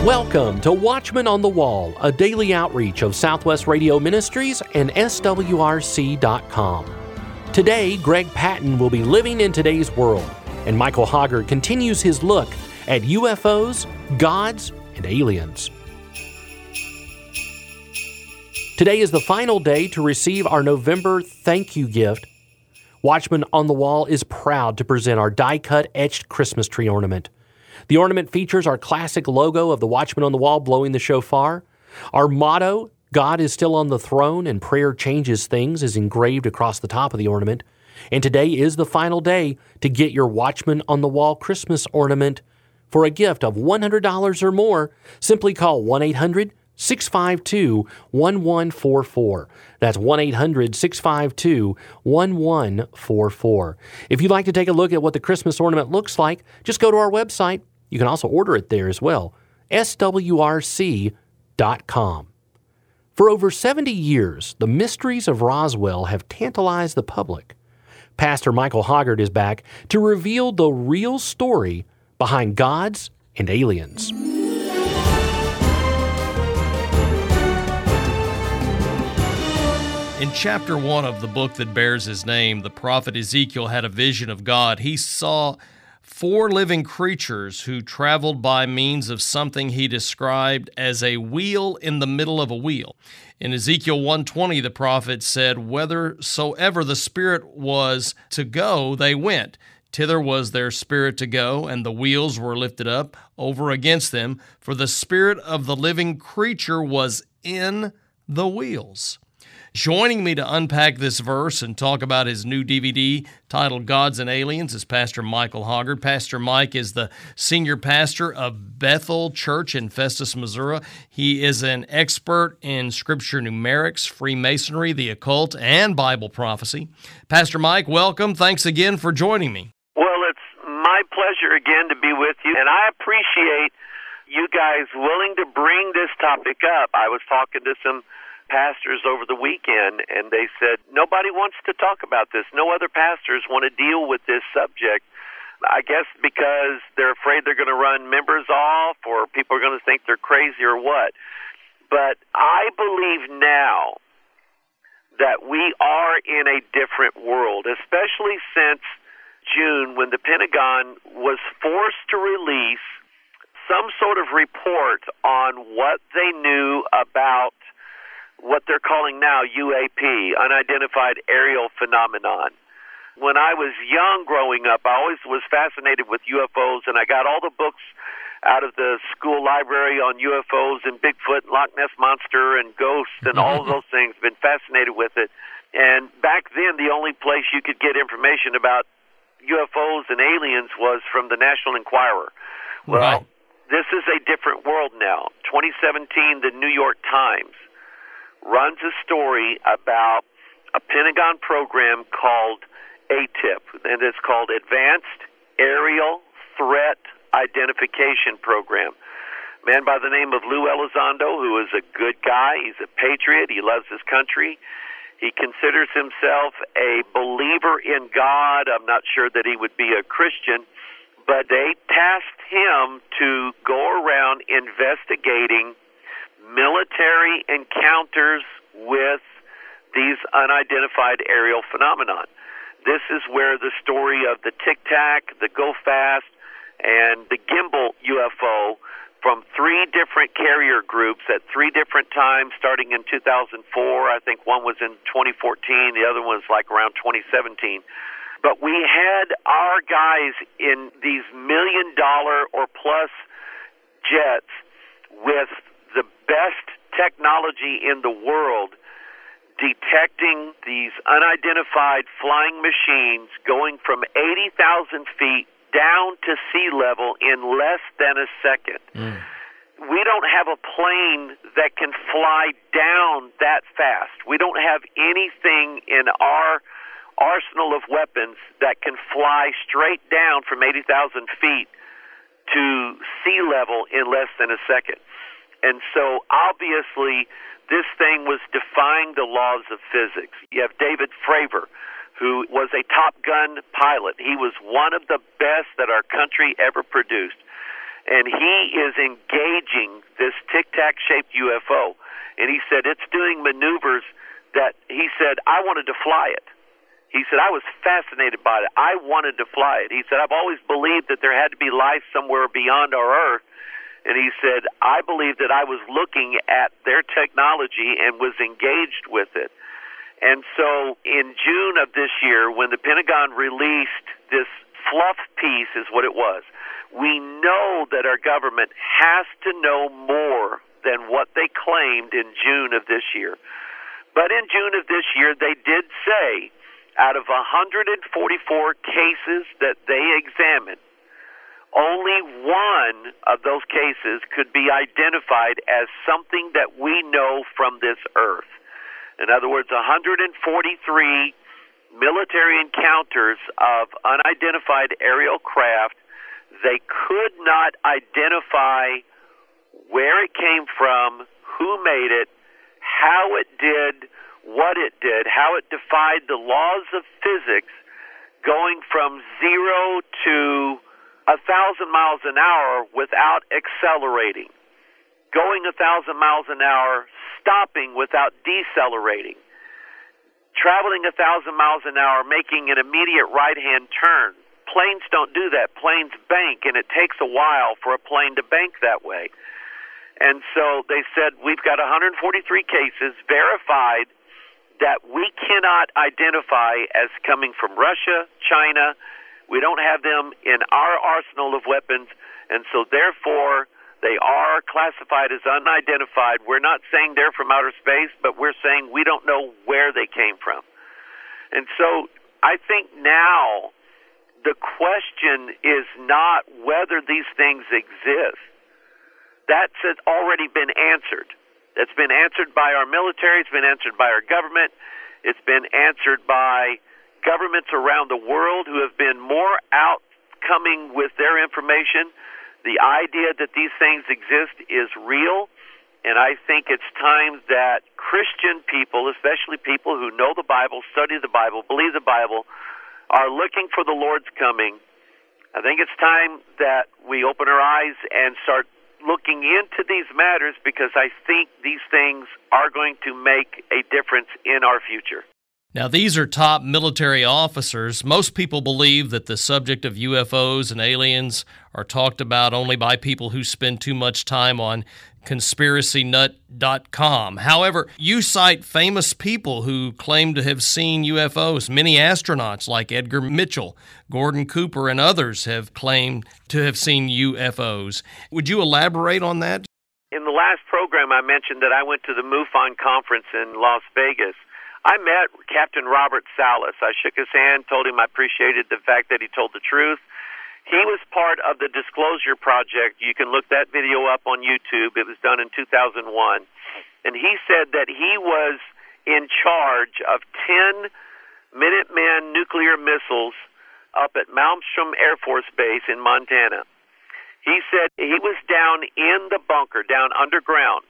Welcome to Watchman on the Wall, a daily outreach of Southwest Radio Ministries and SWRC.com. Today, Greg Patton will be living in today's world, and Michael Hoggard continues his look at UFOs, gods, and aliens. Today is the final day to receive our November thank you gift. Watchman on the Wall is proud to present our die-cut etched Christmas tree ornament. The ornament features our classic logo of the Watchman on the Wall blowing the shofar. Our motto, God is still on the throne and prayer changes things, is engraved across the top of the ornament. And today is the final day to get your Watchman on the Wall Christmas ornament. For a gift of $100 or more, simply call 1-800-652-1144. That's 1-800-652-1144. If you'd like to take a look at what the Christmas ornament looks like, just go to our website. You can also order it there as well, swrc.com. For over 70 years, the mysteries of Roswell have tantalized the public. Pastor Michael Hoggard is back to reveal the real story behind gods and aliens. In chapter 1 of the book that bears his name, the prophet Ezekiel had a vision of God. He saw 4 living creatures who traveled by means of something he described as a wheel in the middle of a wheel. In Ezekiel 1:20, the prophet said, "Whithersoever the Spirit was to go, they went. Thither was their spirit to go, and the wheels were lifted up over against them, for the spirit of the living creature was in the wheels." Joining me to unpack this verse and talk about his new DVD titled Gods and Aliens is Pastor Michael Hoggard. Pastor Mike is the senior pastor of Bethel Church in Festus, Missouri. He is an expert in scripture numerics, Freemasonry, the occult, and Bible prophecy. Pastor Mike, welcome. Thanks again for joining me. Well, it's my pleasure again to be with you, and I appreciate you guys willing to bring this topic up. I was talking to some pastors over the weekend, and they said, nobody wants to talk about this. No other pastors want to deal with this subject. I guess because they're afraid they're going to run members off, or people are going to think they're crazy or what. But I believe now that we are in a different world, especially since June, when the Pentagon was forced to release some sort of report on what they knew about what they're calling now UAP, Unidentified Aerial Phenomenon. When I was young growing up, I always was fascinated with UFOs, and I got all the books out of the school library on UFOs and Bigfoot and Loch Ness Monster and ghosts and all of those things. Been fascinated with it. And back then, the only place you could get information about UFOs and aliens was from the National Enquirer. Well, This is a different world now. 2017, the New York Times runs a story about a Pentagon program called ATIP, and it's called Advanced Aerial Threat Identification Program. A man by the name of Lou Elizondo, who is a good guy. He's a patriot. He loves his country. He considers himself a believer in God. I'm not sure that he would be a Christian, but they tasked him to go around investigating military encounters with these unidentified aerial phenomenon. This is where the story of the Tic Tac, the Go Fast, and the Gimbal UFO from 3 different carrier groups at 3 different times, starting in 2004. I think one was in 2014, the other one was like around 2017. But we had our guys in these $1 million or plus jets with the best technology in the world detecting these unidentified flying machines going from 80,000 feet down to sea level in less than a second. We don't have a plane that can fly down that fast. We don't have anything in our arsenal of weapons that can fly straight down from 80,000 feet to sea level in less than a second. And so, obviously, this thing was defying the laws of physics. You have David Fravor, who was a Top Gun pilot. He was one of the best that our country ever produced. and he is engaging this tic-tac-shaped UFO. And he said it's doing maneuvers that he said, I wanted to fly it. He said, I was fascinated by it. I wanted to fly it. He said, I've always believed that there had to be life somewhere beyond our Earth. And he said, I believed that I was looking at their technology and was engaged with it. And so in June of this year, when the Pentagon released this fluff piece, is what it was, we know that our government has to know more than what they claimed in June of this year. But in June of this year, they did say, out of 144 cases that they examined, only one of those cases could be identified as something that we know from this earth. In other words, 143 military encounters of unidentified aerial craft, they could not identify where it came from, who made it, how it did what it did, how it defied the laws of physics, going from 0 to 1,000 miles an hour without accelerating, going 1,000 miles an hour, stopping without decelerating, traveling 1,000 miles an hour, making an immediate right-hand turn. Planes don't do that. Planes bank, and it takes a while for a plane to bank that way. And so they said, we've got 143 cases verified that we cannot identify as coming from Russia, China. We don't have them in our arsenal of weapons, and so therefore they are classified as unidentified. We're not saying they're from outer space, but we're saying we don't know where they came from. And so I think now the question is not whether these things exist. That's already been answered. That's been answered by our military. It's been answered by our government. It's been answered by governments around the world who have been more outcoming with their information. The idea that these things exist is real, and I think it's time that Christian people, especially people who know the Bible, study the Bible, believe the Bible, are looking for the Lord's coming. I think it's time that we open our eyes and start looking into these matters, because I think these things are going to make a difference in our future. Now, these are top military officers. Most people believe that the subject of UFOs and aliens are talked about only by people who spend too much time on conspiracynut.com. However, you cite famous people who claim to have seen UFOs. Many astronauts like Edgar Mitchell, Gordon Cooper, and others have claimed to have seen UFOs. Would you elaborate on that? In the last program, I mentioned that I went to the MUFON conference in Las Vegas. I met Captain Robert Salas. I shook his hand, told him I appreciated the fact that he told the truth. He was part of the Disclosure Project. You can look that video up on YouTube. It was done in 2001. And he said that he was in charge of 10 Minuteman nuclear missiles up at Malmstrom Air Force Base in Montana. He said he was down in the bunker, down underground.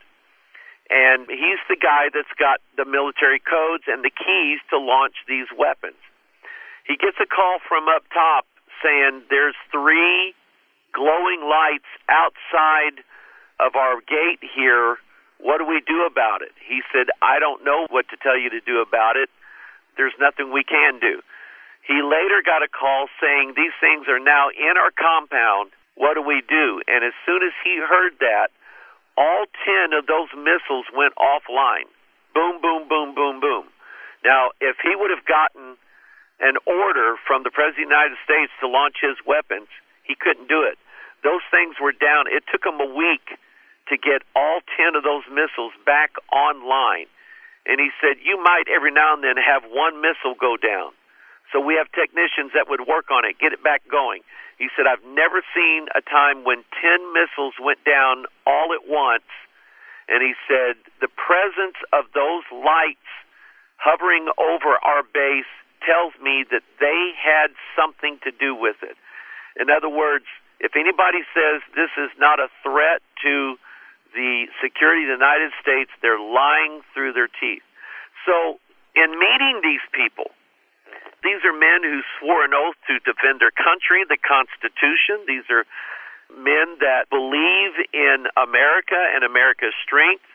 And he's the guy that's got the military codes and the keys to launch these weapons. He gets a call from up top saying there's 3 glowing lights outside of our gate here. What do we do about it? He said, I don't know what to tell you to do about it. There's nothing we can do. He later got a call saying these things are now in our compound. What do we do? And as soon as he heard that, all 10 of those missiles went offline. Boom, boom, boom, boom, boom. Now, if he would have gotten an order from the President of the United States to launch his weapons, he couldn't do it. Those things were down. It took him a week to get all 10 of those missiles back online. And he said, you might every now and then have one missile go down. So we have technicians that would work on it, get it back going. He said, I've never seen a time when 10 missiles went down all at once. And he said, the presence of those lights hovering over our base tells me that they had something to do with it. In other words, if anybody says this is not a threat to the security of the United States, they're lying through their teeth. So in meeting these people, these are men who swore an oath to defend their country, the Constitution. These are men that believe in America and America's strength,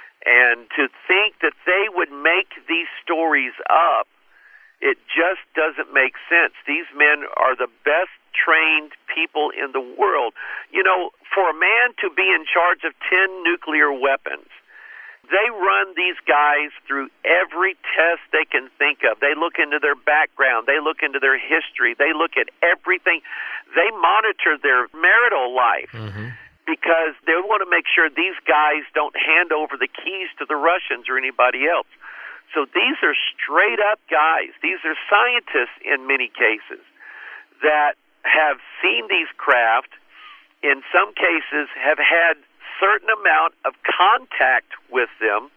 and to think that they would make these stories up, it just doesn't make sense. These men are the best trained people in the world. You know, for a man to be in charge of 10 nuclear weapons, they run these guys through every test they can think of. They look into their background. They look into their history. They look at everything. They monitor their marital life. Because they want to make sure these guys don't hand over the keys to the Russians or anybody else. So these are straight-up guys. These are scientists in many cases that have seen these craft, in some cases have had certain amount of contact with them.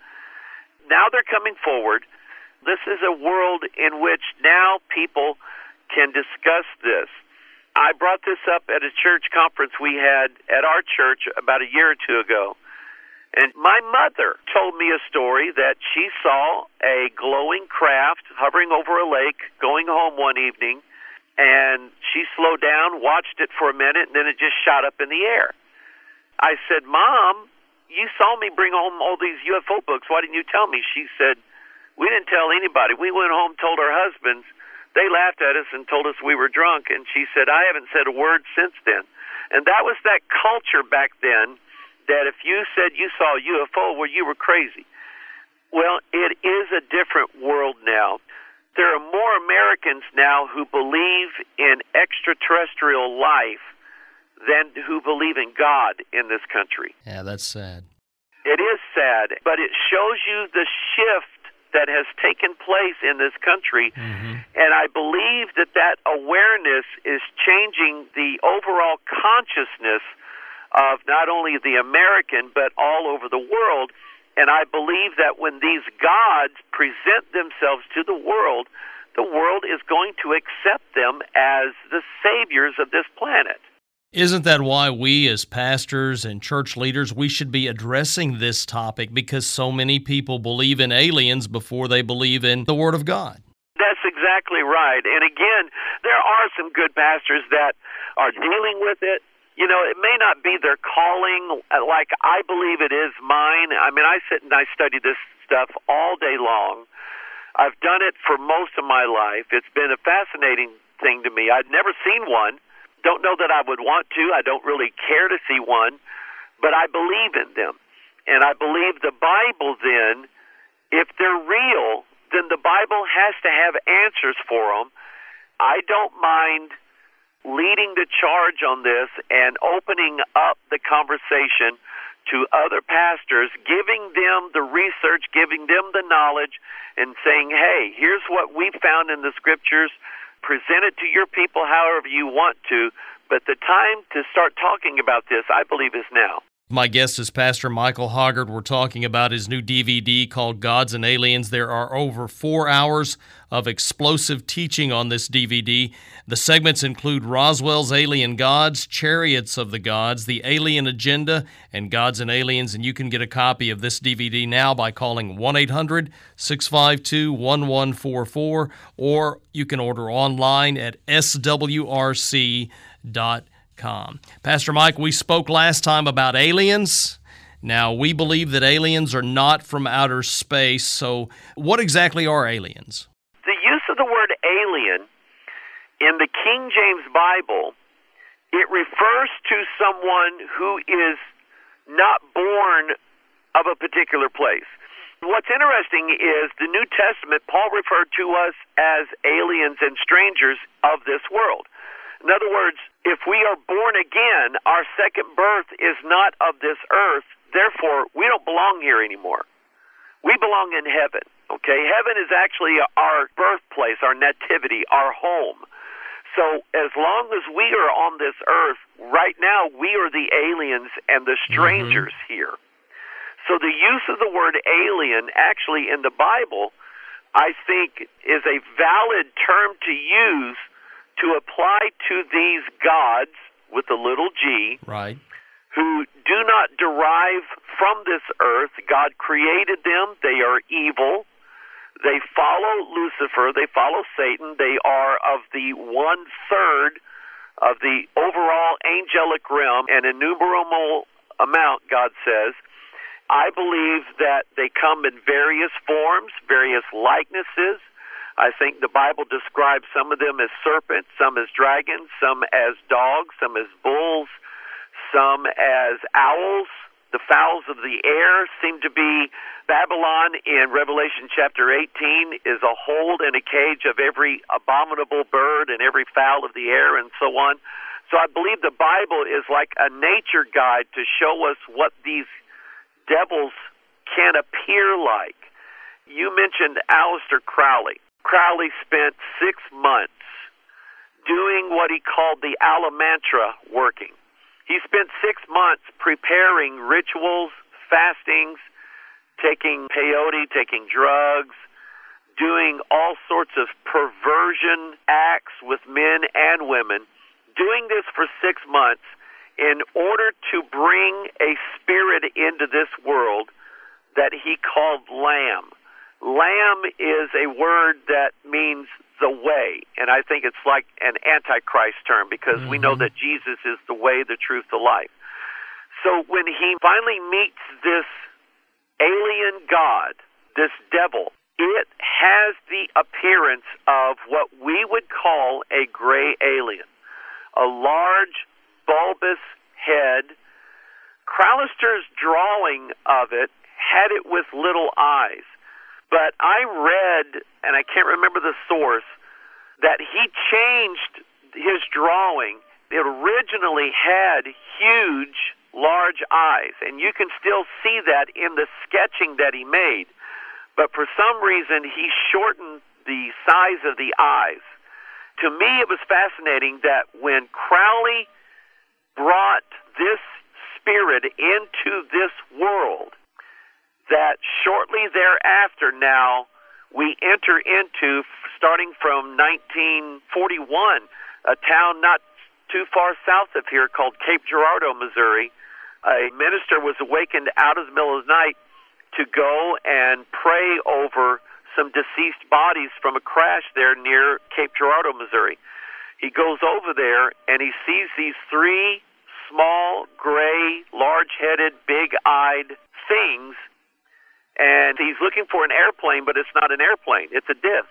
Now they're coming forward. This is a world in which now people can discuss this. I brought this up at a church conference we had at our church about a year or two ago. And my mother told me a story that she saw a glowing craft hovering over a lake going home one evening, and she slowed down, watched it for a minute, and then it just shot up in the air. I said, "Mom, you saw me bring home all these UFO books. Why didn't you tell me?" She said, "We didn't tell anybody. We went home, told our husbands. They laughed at us and told us we were drunk." And she said, "I haven't said a word since then." And that was that culture back then, that if you said you saw a UFO, well, you were crazy. Well, it is a different world now. There are more Americans now who believe in extraterrestrial life than who believe in God in this country. Yeah, that's sad. It is sad, but it shows you the shift that has taken place in this country. And I believe that that awareness is changing the overall consciousness of not only the American, but all over the world. And I believe that when these gods present themselves to the world is going to accept them as the saviors of this planet. Isn't that why we as pastors and church leaders, we should be addressing this topic, because so many people believe in aliens before they believe in the Word of God? That's exactly right. And again, there are some good pastors that are dealing with it. You know, it may not be their calling like I believe it is mine. I mean, I sit and I study this stuff all day long. I've done it for most of my life. It's been a fascinating thing to me. I'd never seen one. Don't know that I would want to. I don't really care to see one, but I believe in them. And I believe the Bible then, if they're real, then the Bible has to have answers for them. I don't mind leading the charge on this and opening up the conversation to other pastors, giving them the research, giving them the knowledge, and saying, hey, here's what we found in the Scriptures. Present it to your people however you want to, but the time to start talking about this, I believe, is now. My guest is Pastor Michael Hoggard. We're talking about his new DVD called Gods and Aliens. There are over 4 hours of explosive teaching on this DVD. The segments include Roswell's Alien Gods, Chariots of the Gods, The Alien Agenda, and Gods and Aliens. And you can get a copy of this DVD now by calling 1-800-652-1144, or you can order online at swrc.com. Pastor Mike, we spoke last time about aliens. Now, we believe that aliens are not from outer space, so what exactly are aliens? The use of the word alien in the King James Bible, it refers to someone who is not born of a particular place. What's interesting is the New Testament, Paul referred to us as aliens and strangers of this world. In other words, if we are born again, our second birth is not of this earth. Therefore, we don't belong here anymore. We belong in heaven, okay? Heaven is actually our birthplace, our nativity, our home. So as long as we are on this earth, right now, we are the aliens and the strangers here. So the use of the word alien actually in the Bible, I think, is a valid term to use to apply to these gods with a little g, right, who do not derive from this earth. God created them. They are evil. They follow Lucifer. They follow Satan. They are of the 1/3 of the overall angelic realm, an innumerable amount, God says. I believe that they come in various forms, various likenesses. I think the Bible describes some of them as serpents, some as dragons, some as dogs, some as bulls, some as owls. The fowls of the air seem to be Babylon in Revelation chapter 18 is a hold and a cage of every abominable bird and every fowl of the air and so on. So I believe the Bible is like a nature guide to show us what these devils can appear like. You mentioned Aleister Crowley. Crowley spent 6 months doing what he called the Alamantra working. He spent 6 months preparing rituals, fastings, taking peyote, taking drugs, doing all sorts of perversion acts with men and women, doing this for 6 months in order to bring a spirit into this world that he called Lamb. Lamb is a word that means the way, and I think it's like an antichrist term because we know that Jesus is the way, the truth, the life. So when he finally meets this alien god, this devil, it has the appearance of what we would call a gray alien, a large, bulbous head. Crowlister's drawing of it had it with little eyes. But I read, and I can't remember the source, that he changed his drawing. It originally had huge, large eyes, and you can still see that in the sketching that he made. But for some reason, he shortened the size of the eyes. To me, it was fascinating that when Crowley brought this spirit into this world, that shortly thereafter now we enter into, starting from 1941, a town not too far south of here called Cape Girardeau, Missouri. A minister was awakened out of the middle of the night to go and pray over some deceased bodies from a crash there near Cape Girardeau, Missouri. He goes over there and he sees these 3 small, gray, large-headed, big-eyed things. And he's looking for an airplane, but it's not an airplane. It's a disc.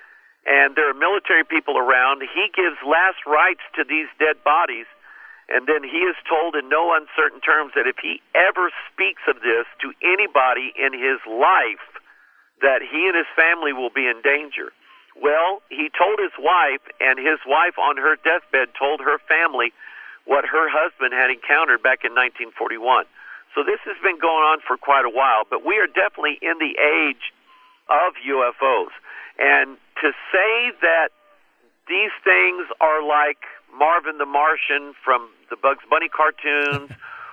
And there are military people around. He gives last rites to these dead bodies, and then he is told in no uncertain terms that if he ever speaks of this to anybody in his life, that he and his family will be in danger. Well, he told his wife, and his wife on her deathbed told her family what her husband had encountered back in 1941. So this has been going on for quite a while, but we are definitely in the age of UFOs. And to say that these things are like Marvin the Martian from the Bugs Bunny cartoons,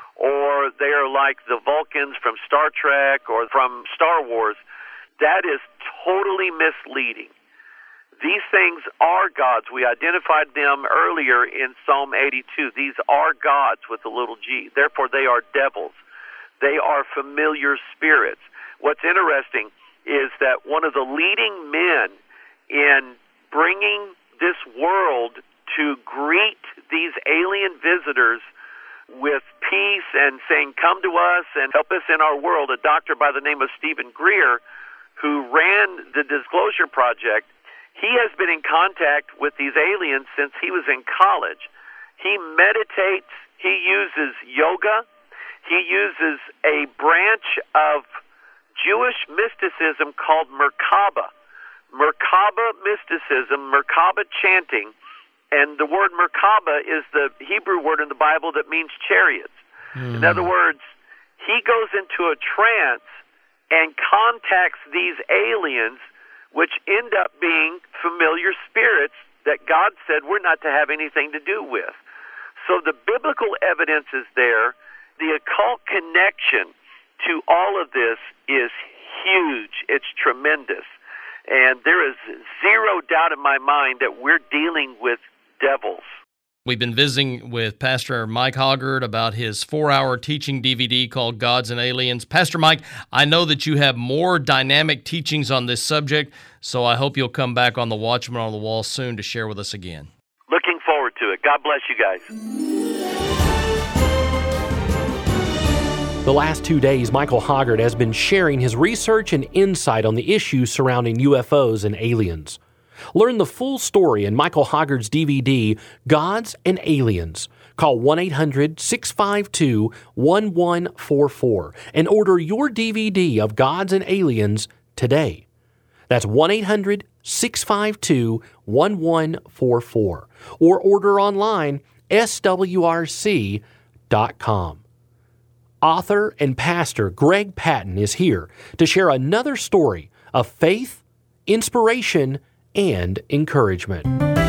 or they are like the Vulcans from Star Trek or from Star Wars, that is totally misleading. These things are gods. We identified them earlier in Psalm 82. These are gods with a little g. Therefore, they are devils. They are familiar spirits. What's interesting is that one of the leading men in bringing this world to greet these alien visitors with peace and saying, come to us and help us in our world, a doctor by the name of Stephen Greer, who ran the Disclosure Project, he has been in contact with these aliens since he was in college. He meditates, he uses yoga, he uses a branch of Jewish mysticism called Merkaba. Merkaba mysticism, Merkaba chanting, and the word Merkaba is the Hebrew word in the Bible that means chariots. In other words, he goes into a trance and contacts these aliens, which end up being familiar spirits that God said we're not to have anything to do with. So the biblical evidence is there. The occult connection to all of this is huge. It's tremendous. And there is zero doubt in my mind that we're dealing with devils. We've been visiting with Pastor Mike Hoggard about his 4-hour teaching DVD called Gods and Aliens. Pastor Mike, I know that you have more dynamic teachings on this subject, so I hope you'll come back on the Watchman on the Wall soon to share with us again. Looking forward to it. God bless you guys. The last 2 days, Michael Hoggard has been sharing his research and insight on the issues surrounding UFOs and aliens. Learn the full story in Michael Hoggard's DVD, Gods and Aliens. Call 1-800-652-1144 and order your DVD of Gods and Aliens today. That's 1-800-652-1144 or order online swrc.com. Author and pastor Greg Patton is here to share another story of faith, inspiration, and encouragement.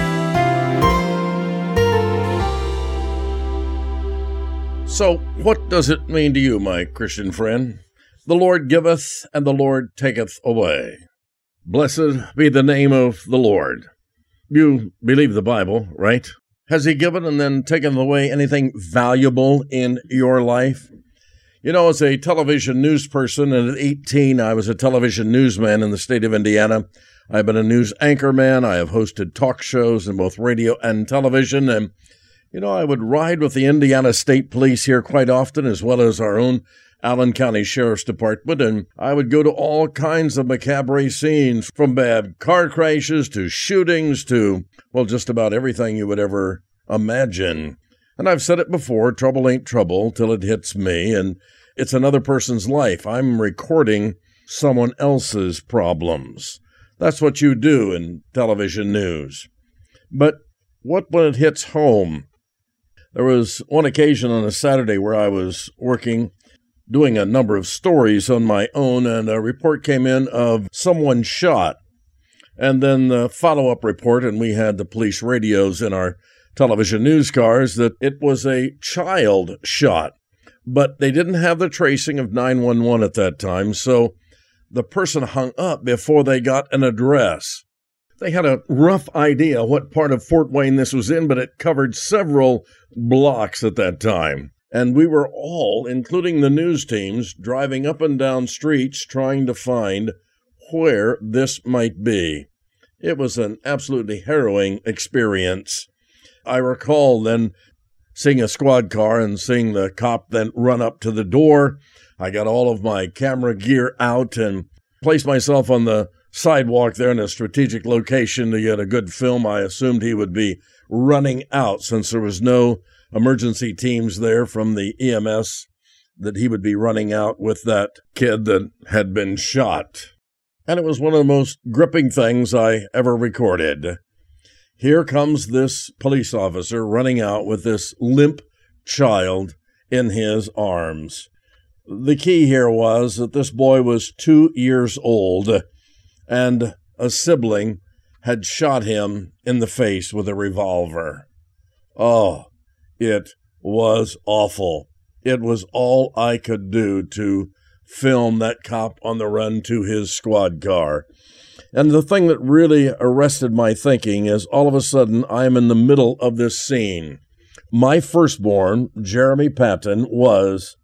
So, what does it mean to you, my Christian friend? The Lord giveth, and the Lord taketh away. Blessed be the name of the Lord. You believe the Bible, right? Has He given and then taken away anything valuable in your life? You know, as a television news person, and at 18, I was a television newsman in the state of Indiana. I've been a news anchorman. I have hosted talk shows in both radio and television. And, you know, I would ride with the Indiana State Police here quite often, as well as our own Allen County Sheriff's Department. And I would go to all kinds of macabre scenes, from bad car crashes to shootings to, well, just about everything you would ever imagine. And I've said it before, trouble ain't trouble till it hits me. And it's another person's life. I'm recording someone else's problems. That's what you do in television news. But what when it hits home? There was one occasion on a Saturday where I was working, doing a number of stories on my own, and a report came in of someone shot. And then the follow-up report, and we had the police radios in our television news cars, that it was a child shot. But they didn't have the tracing of 911 at that time, so the person hung up before they got an address. They had a rough idea what part of Fort Wayne this was in, but it covered several blocks at that time. And we were all, including the news teams, driving up and down streets trying to find where this might be. It was an absolutely harrowing experience. I recall then seeing a squad car and seeing the cop then run up to the door. I got all of my camera gear out and placed myself on the sidewalk there in a strategic location to get a good film. I assumed he would be running out since there was no emergency teams there from the EMS, that he would be running out with that kid that had been shot. And it was one of the most gripping things I ever recorded. Here comes this police officer running out with this limp child in his arms. The key here was that this boy was 2 years old, and a sibling had shot him in the face with a revolver. Oh, it was awful. It was all I could do to film that cop on the run to his squad car. And the thing that really arrested my thinking is all of a sudden I'm in the middle of this scene. My firstborn, Jeremy Patton, was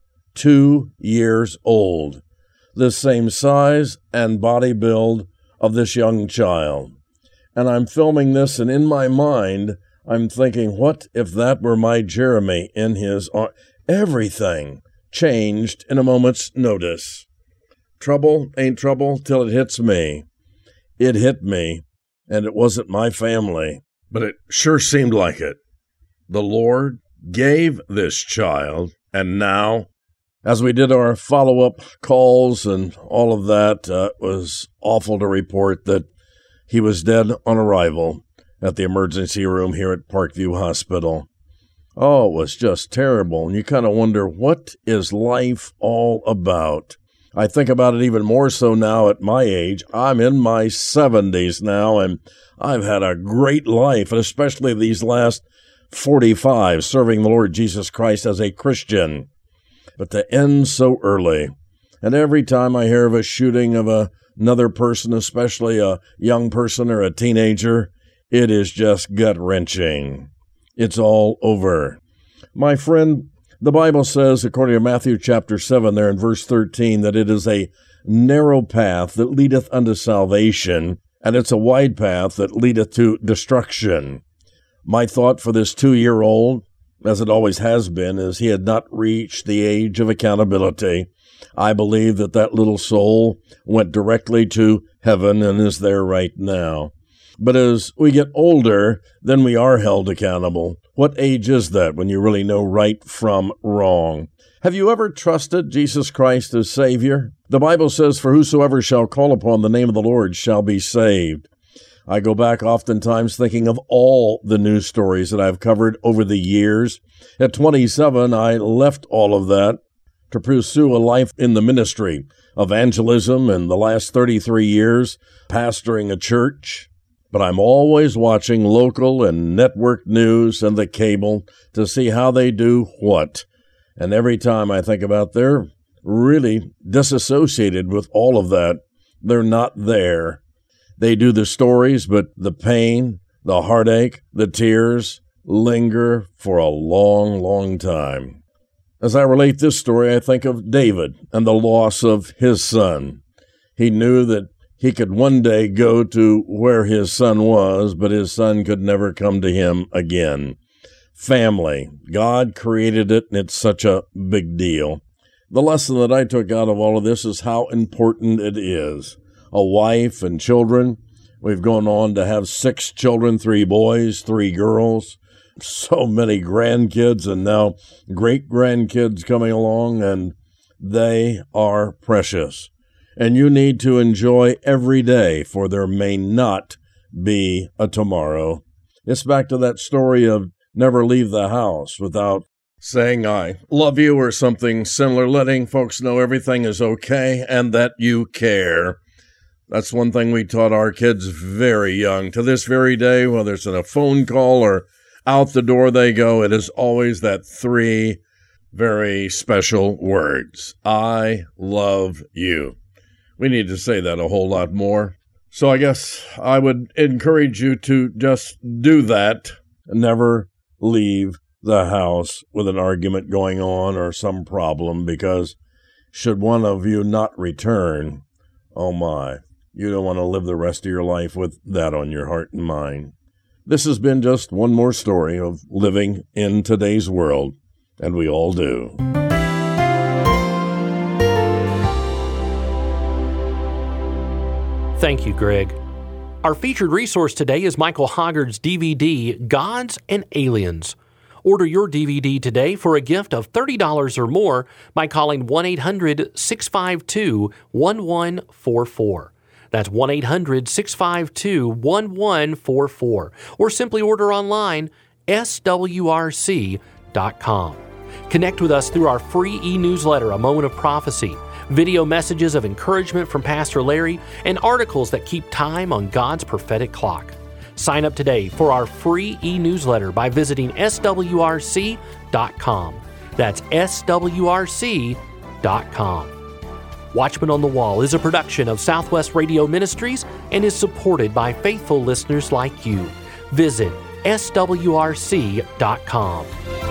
2 years old, the same size and body build of this young child. And I'm filming this, and in my mind, I'm thinking, what if that were my Jeremy in his arms? Everything changed in a moment's notice. Trouble ain't trouble till it hits me. It hit me, and it wasn't my family, but it sure seemed like it. The Lord gave this child, and now, as we did our follow-up calls and all of that, it was awful to report that he was dead on arrival at the emergency room here at Parkview Hospital. Oh, it was just terrible, and you kind of wonder, what is life all about? I think about it even more so now at my age. I'm in my 70s now, and I've had a great life, and especially these last 45, serving the Lord Jesus Christ as a Christian. But to end so early, and every time I hear of a shooting of another person, especially a young person or a teenager, it is just gut-wrenching. It's all over. My friend, the Bible says, according to Matthew chapter 7 there in verse 13, that it is a narrow path that leadeth unto salvation, and it's a wide path that leadeth to destruction. My thought for this 2-year-old, as it always has been, is he had not reached the age of accountability. I believe that little soul went directly to heaven and is there right now. But as we get older, then we are held accountable. What age is that when you really know right from wrong? Have you ever trusted Jesus Christ as Savior? The Bible says, "For whosoever shall call upon the name of the Lord shall be saved." I go back oftentimes thinking of all the news stories that I've covered over the years. At 27, I left all of that to pursue a life in the ministry, evangelism, and the last 33 years pastoring a church. But I'm always watching local and network news and the cable to see how they do what. And every time I think about they're really disassociated with all of that. They're not there. They do the stories, but the pain, the heartache, the tears linger for a long, long time. As I relate this story, I think of David and the loss of his son. He knew that he could one day go to where his son was, but his son could never come to him again. Family. God created it, and it's such a big deal. The lesson that I took out of all of this is how important it is. A wife and children. We've gone on to have 6 children, 3 boys, 3 girls, so many grandkids, and now great-grandkids coming along, and they are precious. And you need to enjoy every day, for there may not be a tomorrow. It's back to that story of never leave the house without saying I love you or something similar, letting folks know everything is okay and that you care. That's one thing we taught our kids very young. To this very day, whether it's in a phone call or out the door they go, it is always that 3 very special words. I love you. We need to say that a whole lot more. So I guess I would encourage you to just do that. Never leave the house with an argument going on or some problem, because should one of you not return, oh my, you don't want to live the rest of your life with that on your heart and mind. This has been just one more story of living in today's world, and we all do. Thank you, Greg. Our featured resource today is Michael Hoggard's DVD, Gods and Aliens. Order your DVD today for a gift of $30 or more by calling 1-800-652-1144. That's 1-800-652-1144. Or simply order online, swrc.com. Connect with us through our free e-newsletter, A Moment of Prophecy, video messages of encouragement from Pastor Larry, and articles that keep time on God's prophetic clock. Sign up today for our free e-newsletter by visiting swrc.com. That's swrc.com. Watchman on the Wall is a production of Southwest Radio Ministries and is supported by faithful listeners like you. Visit swrc.com.